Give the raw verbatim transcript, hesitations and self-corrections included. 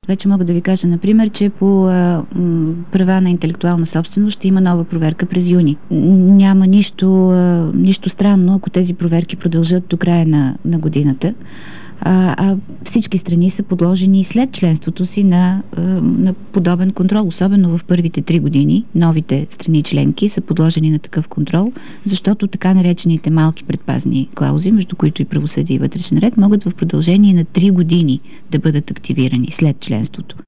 Вече мога да ви кажа, например, че по а, м, права на интелектуална собственост ще има нова проверка през юни. Няма нищо, а, нищо странно, ако тези проверки продължат до края на, на годината. А, а всички страни са подложени след членството си на, на подобен контрол. Особено в първите три години новите страни членки са подложени на такъв контрол, защото така наречените малки предпазни клаузи, между които и правосъдие и вътрешен ред, могат в продължение на три години да бъдат активирани след членството.